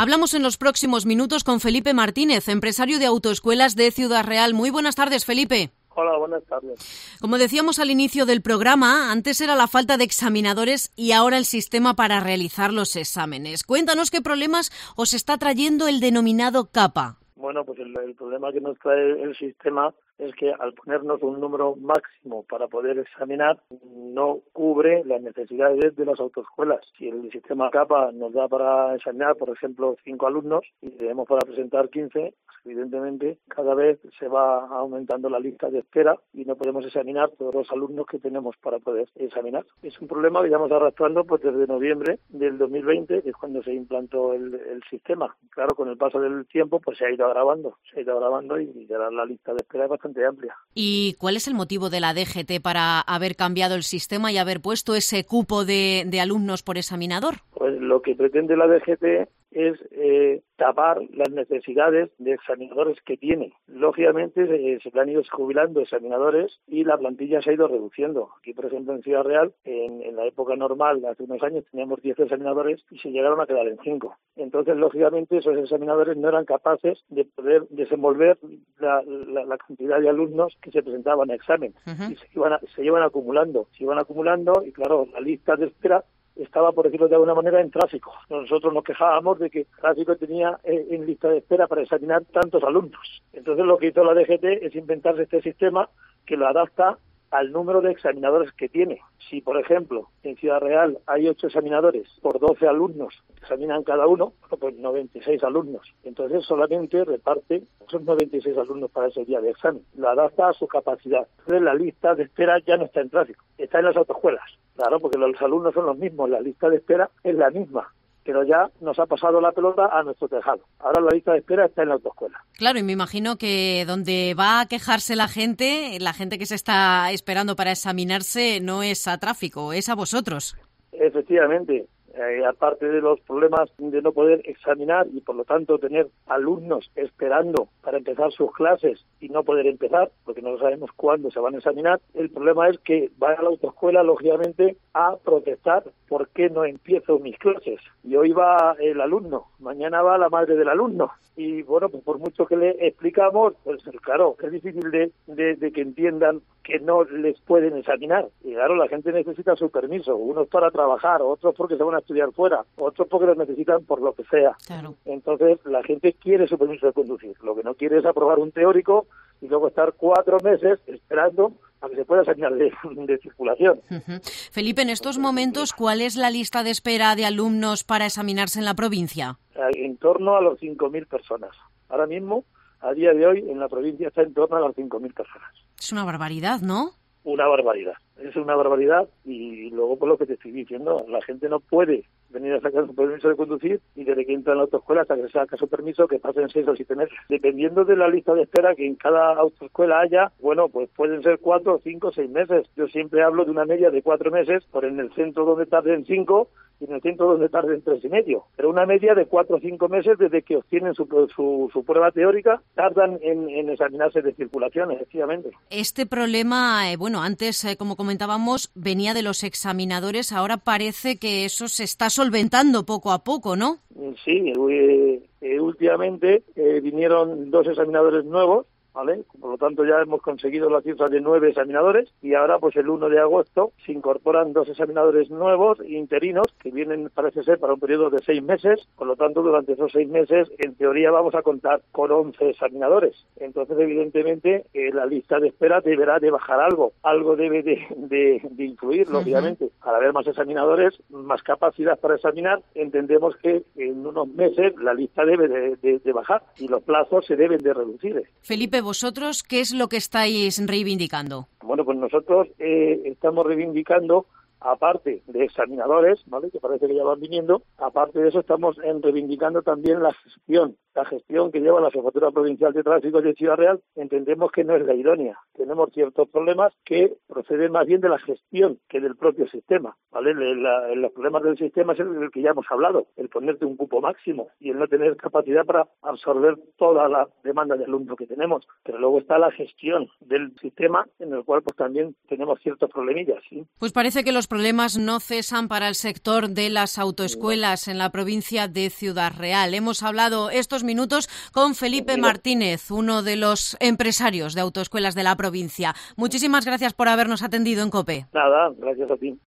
Hablamos en los próximos minutos con Felipe Martínez, empresario de autoescuelas de Ciudad Real. Muy buenas tardes, Felipe. Hola, buenas tardes. Como decíamos al inicio del programa, antes era la falta de examinadores y ahora el sistema para realizar los exámenes. Cuéntanos qué problemas os está trayendo el denominado CAPA. Bueno, pues el problema que nos trae el sistema es que al ponernos un número máximo para poder examinar, no cubre las necesidades de las autoescuelas. Si el sistema CAPA nos da para examinar, por ejemplo, 5 alumnos y tenemos para presentar 15, evidentemente cada vez se va aumentando la lista de espera y no podemos examinar todos los alumnos que tenemos para poder examinar. Es un problema que llevamos arrastrando pues desde noviembre del 2020, que es cuando se implantó el sistema. Claro, con el paso del tiempo pues se ha ido agravando y ya la lista de espera es bastante amplia. ¿Y cuál es el motivo de la DGT para haber cambiado el sistema y haber puesto ese cupo de alumnos por examinador? Pues lo que pretende la DGT es tapar las necesidades de examinadores que tiene. Lógicamente se han ido jubilando examinadores y la plantilla se ha ido reduciendo. Aquí, por ejemplo, en Ciudad Real, en la época normal, hace unos años, teníamos 10 examinadores y se llegaron a quedar en 5. Entonces, lógicamente, esos examinadores no eran capaces de poder desenvolver la cantidad de alumnos que se presentaban a examen. Uh-huh. Y se iban acumulando y, claro, la lista de espera estaba, por decirlo de alguna manera, en tráfico. Nosotros nos quejábamos de que tráfico tenía en lista de espera para examinar tantos alumnos. Entonces lo que hizo la DGT es inventarse este sistema que lo adapta al número de examinadores que tiene. Si, por ejemplo, en Ciudad Real hay 8 examinadores por 12 alumnos que examinan cada uno, pues 96 alumnos. Entonces solamente reparte esos 96 alumnos para ese día de examen. Lo adapta a su capacidad. Entonces la lista de espera ya no está en tráfico, está en las autoescuelas. Claro, porque los alumnos son los mismos, la lista de espera es la misma. Pero ya nos ha pasado la pelota a nuestro tejado. Ahora la lista de espera está en la autoescuela. Claro, y me imagino que donde va a quejarse la gente que se está esperando para examinarse no es a tráfico, es a vosotros. Efectivamente. Aparte de los problemas de no poder examinar y por lo tanto tener alumnos esperando para empezar sus clases y no poder empezar porque no sabemos cuándo se van a examinar, el problema es que va a la autoescuela lógicamente a protestar por qué no empiezo mis clases. Y hoy va el alumno, mañana va la madre del alumno. Y bueno, pues por mucho que le explicamos, pues claro, es difícil de que entiendan que no les pueden examinar. Y claro, la gente necesita su permiso, unos para trabajar, otros porque se van a estudiar fuera, otros porque los necesitan por lo que sea. Claro. Entonces, la gente quiere su permiso de conducir. Lo que no quiere es aprobar un teórico y luego estar 4 meses esperando a que se pueda examinar de circulación. Uh-huh. Felipe, en estos momentos, ¿cuál es la lista de espera de alumnos para examinarse en la provincia? En torno a los 5.000 personas. Ahora mismo, a día de hoy, en la provincia está en torno a las 5.000 personas. Es una barbaridad, ¿no? Una barbaridad. Es una barbaridad y luego por lo que te estoy diciendo, la gente no puede venir a sacar su permiso de conducir y desde que entra en la autoescuela hasta que saca su permiso que pasen 6 o 7 meses. Dependiendo de la lista de espera que en cada autoescuela haya, bueno, pues pueden ser 4, 5, 6 meses. Yo siempre hablo de una media de 4 meses, por en el centro donde tarden 5 y en el centro donde tarden 3 y medio. Pero una media de 4 o 5 meses desde que obtienen su prueba teórica, tardan en examinarse de circulación, efectivamente. Este problema, antes, como comentábamos, venía de los examinadores, ahora parece que eso se está solventando poco a poco, ¿no? Sí, últimamente vinieron 2 examinadores nuevos, ¿vale? Por lo tanto, ya hemos conseguido la cifra de 9 examinadores y ahora, pues el 1 de agosto, se incorporan 2 examinadores nuevos, interinos, que vienen, parece ser, para un periodo de 6 meses. Por lo tanto, durante esos 6 meses, en teoría, vamos a contar con 11 examinadores. Entonces, evidentemente, la lista de espera deberá de bajar algo. Algo debe de influir, lógicamente. Al haber más examinadores, más capacidad para examinar, entendemos que en unos meses la lista debe de bajar y los plazos se deben de reducir. Felipe, ¿vosotros qué es lo que estáis reivindicando? Bueno, pues nosotros estamos reivindicando, aparte de examinadores, ¿vale?, que parece que ya van viniendo, aparte de eso estamos reivindicando también la gestión la gestión que lleva la Jefatura Provincial de Tráfico de Ciudad Real entendemos que no es la idónea. Tenemos ciertos problemas que proceden más bien de la gestión que del propio sistema, ¿vale? Los problemas del sistema es el que ya hemos hablado, el ponerte un cupo máximo y el no tener capacidad para absorber toda la demanda de alumnos que tenemos. Pero luego está la gestión del sistema, en el cual pues también tenemos ciertos problemillas, ¿sí? Pues parece que los problemas no cesan para el sector de las autoescuelas en la provincia de Ciudad Real. Hemos hablado estos minutos con Felipe Martínez, uno de los empresarios de autoescuelas de la provincia. Muchísimas gracias por habernos atendido en COPE. Nada, gracias a ti.